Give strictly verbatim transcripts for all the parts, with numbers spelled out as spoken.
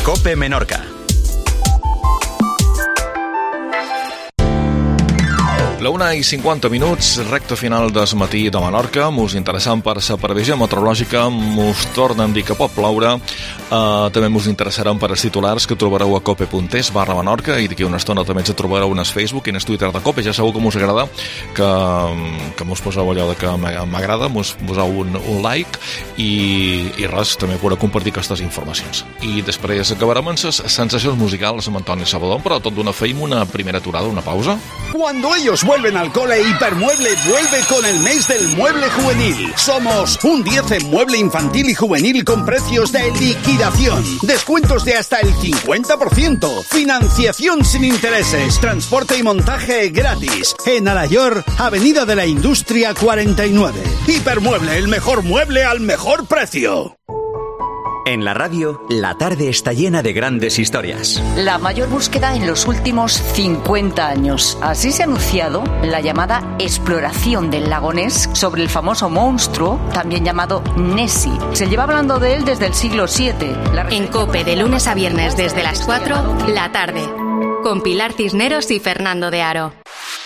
COPE Menorca. La una i cinquanta minuts, recte final del matí de Menorca. Mos interessant per la previsió meteorològica, mos tornen a dir que pot ploure. Uh, també mos interessaran per els titulars que trobareu a cope.es barra Menorca, i d'aquí una estona també ens trobareu en el Facebook i en el Twitter de Cope. Ja segur que mos agrada, que, que mos poseu allò de que m'agrada, mos poseu un, un like i, i res, també podeu compartir aquestes informacions. I després acabarem amb les sensacions musicals amb Antoni Salvador, però tot d'una feim una primera aturada, una pausa. Cuando ellos vuelven al cole, Hipermueble vuelve con el mes del mueble juvenil. Somos un diez en mueble infantil y juvenil con precios de liquidación. Descuentos de hasta el cincuenta por ciento. Financiación sin intereses. Transporte y montaje gratis. En Alayor, Avenida de la Industria cuarenta y nueve. Hipermueble, el mejor mueble al mejor precio. En la radio, la tarde está llena de grandes historias. La mayor búsqueda en los últimos cincuenta años. Así se ha anunciado la llamada exploración del lago Ness sobre el famoso monstruo, también llamado Nessie. Se lleva hablando de él desde el siglo siete. La... En COPE, de lunes a viernes desde las cuatro, la tarde. Con Pilar Cisneros y Fernando de Aro.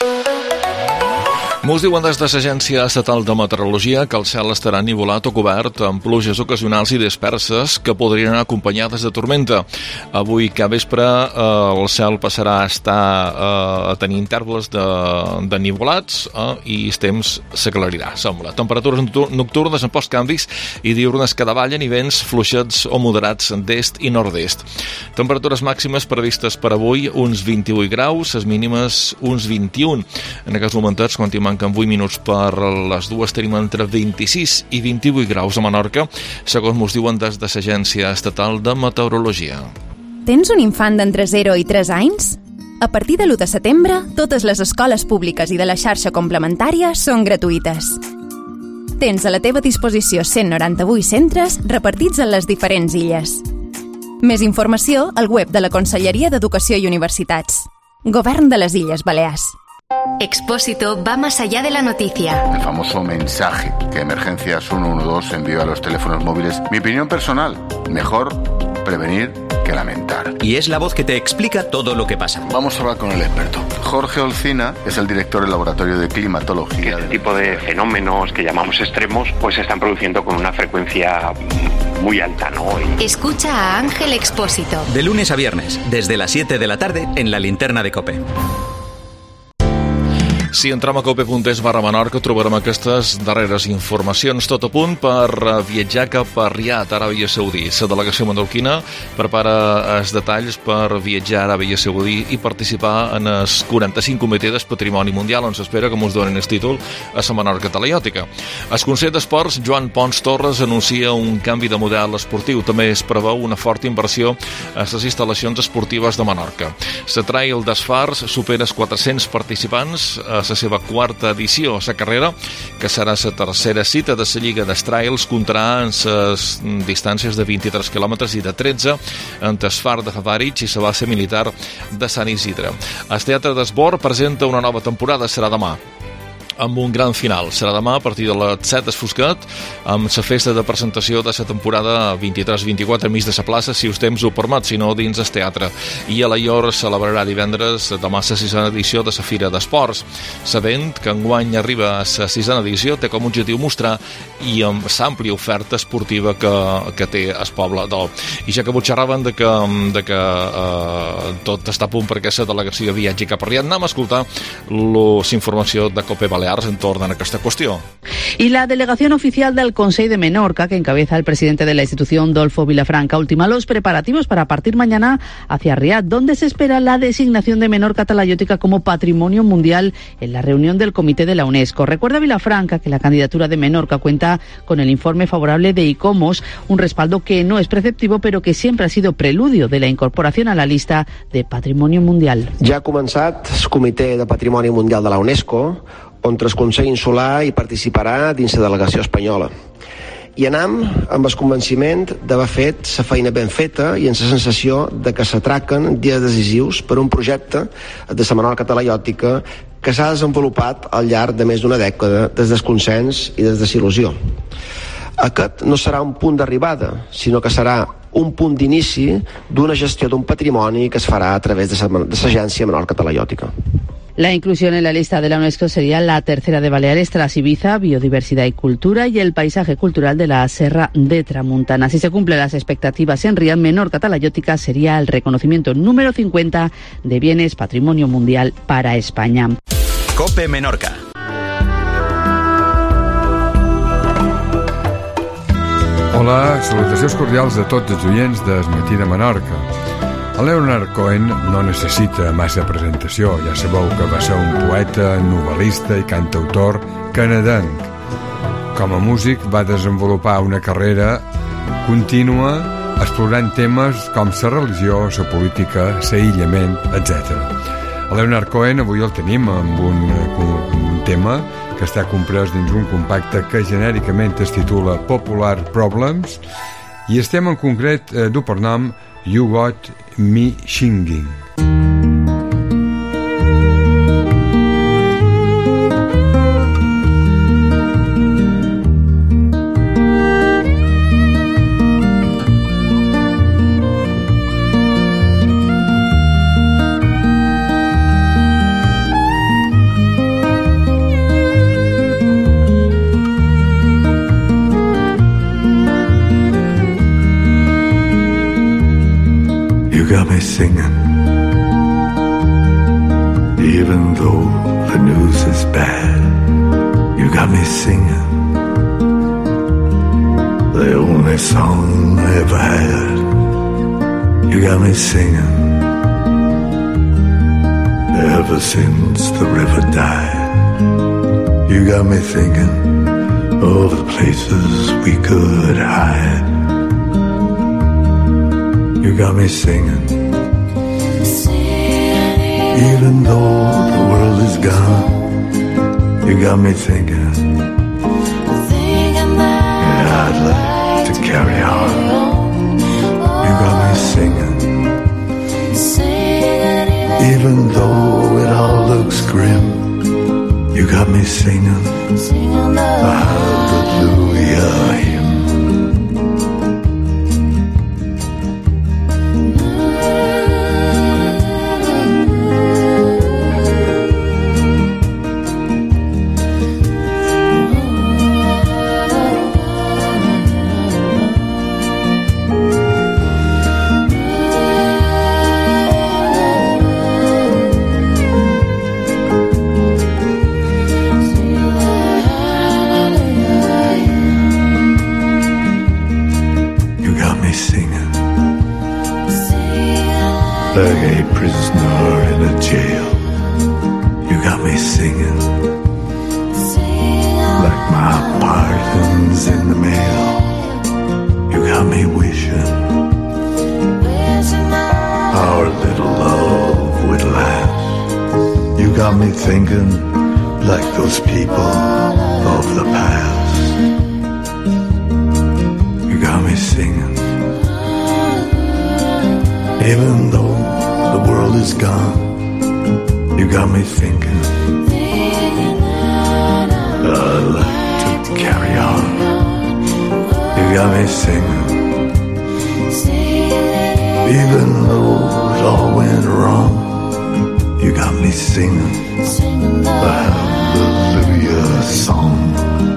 Mos diuen des de l'Agència Estatal de Meteorologia que el cel estarà nivolat o cobert amb pluges ocasionals i disperses que podrien anar acompanyades de tormenta. Avui cada vespre eh, el cel passarà a estar eh, a tenir intervals de, de nivolats eh, i el temps s'aclarirà, sembla. Temperatures nocturnes amb pocs canvis i diurnes que davallen i vents fluixets o moderats d'est i nord-est. Temperatures màximes previstes per avui uns vint-i-vuit graus, les mínimes uns vint-i-un. En aquests momentets, quan hi manquen vuit minuts per les dues, tenim entre vint-i-sis i vint-i-vuit graus a Menorca, segons mos diuen des de l'Agència Estatal de Meteorologia. Tens un infant d'entre zero i tres anys? A partir de l'u de setembre, totes les escoles públiques i de la xarxa complementària són gratuïtes. Tens a la teva disposició cent noranta-vuit centres repartits en les diferents illes. Més informació al web de la Conselleria d'Educació i Universitats. Govern de les Illes Balears. Expósito va más allá de la noticia. El famoso mensaje que Emergencias ciento doce envió a los teléfonos móviles. Mi opinión personal, mejor prevenir que lamentar. Y es la voz que te explica todo lo que pasa. Vamos a hablar con el experto. Jorge Olcina es el director del Laboratorio de Climatología. Este tipo de fenómenos que llamamos extremos pues se están produciendo con una frecuencia muy alta, ¿no? Y... Escucha a Ángel Expósito. De lunes a viernes, desde las siete de la tarde, en la linterna de COPE. Si entrem a cope.es barra Menorca trobarem aquestes darreres informacions. Tot a punt per viatjar cap a Riad, Aràbia Saudí. La delegació menorquina prepara els detalls per viatjar a Aràbia Saudí i participar en el quaranta-cinc Comitè del Patrimoni Mundial, on s'espera que mos donen el títol a la Menorca Talaiòtica. El Consell d'Esports, Joan Pons Torres, anuncia un canvi de model esportiu. També es preveu una forta inversió a les instal·lacions esportives de Menorca. La Trail dels Fars supera els quatre-cents participants a la seva quarta edició. La carrera, que serà la tercera cita de la Lliga dels Trails, comptarà en les distàncies de vint-i-tres quilòmetres i de tretze entre el Far de Havaritx i la base militar de Sant Isidre. El Teatre d'Esbor presenta una nova temporada, serà demà, amb un gran final. Serà demà a partir de les set esfoscat, amb la festa de presentació de la temporada vint-i-tres vint-i-quatre enmig de la plaça, si us temps ho permet, si no dins el teatre. I a Alaior celebrarà divendres demà la sisena edició de la Fira d'Esports. Sabent que enguany arriba a la sisena edició, té com a objectiu mostrar i amb l'àmplia oferta esportiva que, que té el poble d'Ol. I ja que vos xerraven de que, de que eh, tot està a punt perquè la delegació viatgi cap a Riad, anem a escoltar la informació de Cope Balears en torno a esta cuestión. Y la delegación oficial del Consell de Menorca, que encabeza el presidente de la institución, Dolfo Vilafranca, ultima los preparativos para partir mañana hacia Riad, donde se espera la designación de Menorca Talaiòtica como Patrimonio Mundial en la reunión del Comité de la UNESCO. Recuerda Vilafranca que la candidatura de Menorca cuenta con el informe favorable de ICOMOS, un respaldo que no es preceptivo, pero que siempre ha sido preludio de la incorporación a la lista de Patrimonio Mundial. Ja ha començat el Comitè de Patrimoni Mundial de la UNESCO, on el Consell Insular hi participarà dins la delegació espanyola. I anem amb el convenciment d'haver fet la feina ben feta i amb la sensació de que s'atraquen dies decisius per un projecte de la Menorca Talaiòtica que s'ha desenvolupat al llarg de més d'una dècada des del consens i des de la il·lusió. Aquest no serà un punt d'arribada, sinó que serà un punt d'inici d'una gestió d'un patrimoni que es farà a través de l'Agència Menorca Talaiòtica. La inclusión en la lista de la UNESCO sería la tercera de Baleares tras Ibiza, Biodiversidad y Cultura y el Paisaje Cultural de la Serra de Tramuntana. Si se cumplen las expectativas en Riad, Menorca Talaiòtica sería el reconocimiento número cincuenta de bienes Patrimonio Mundial para España. COPE Menorca. Hola, salutacions cordials a tots els oients d'Es Matí de Menorca. El Leonard Cohen no necessita massa presentació. Ja sabeu que va ser un poeta, novel·lista i cantautor canadenc. Com a músic va desenvolupar una carrera contínua explorant temes com la religió, la política, l'aïllament, etcètera. El Leonard Cohen avui el tenim amb un, un tema que està comprès dins un compacte que genèricament es titula Popular Problems i estem en concret eh, du per nom You Got Me Singing. Got me singing, even though the news is bad. You got me singing, the only song I ever had. You got me singing, ever since the river died. You got me thinking of the places we could hide. You got me singing, even though the world is gone. You got me thinking, yeah, I'd like to carry on. You got me singing, even though it all looks grim. You got me singing a hallelujah hymn. Like a prisoner in a jail. You got me singing, like my pardon's in the mail. You got me wishing our little love would last. You got me thinking like those people of the past. You got me singing, even though the world is gone. You got me thinking, I'd like to carry on. You got me singing, even though it all went wrong. You got me singing the hallelujah song.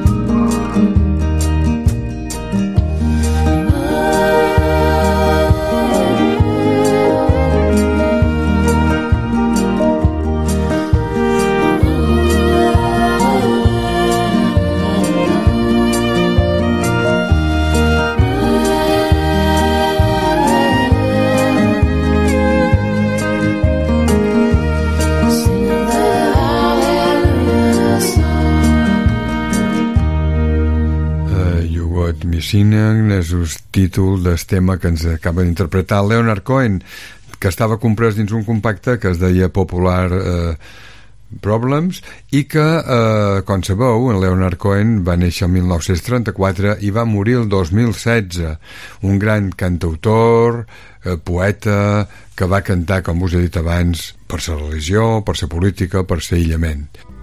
Singing és el títol del tema que ens acaba d'interpretar Leonard Cohen, que estava comprès dins un compacte que es deia Popular eh, Problems i que, eh, com sabeu, en Leonard Cohen va néixer el mil nou-cents trenta-quatre i va morir el dos mil setze. Un gran cantautor, eh, poeta, que va cantar, com us he dit abans, per la religió, per la política, per l'aïllament.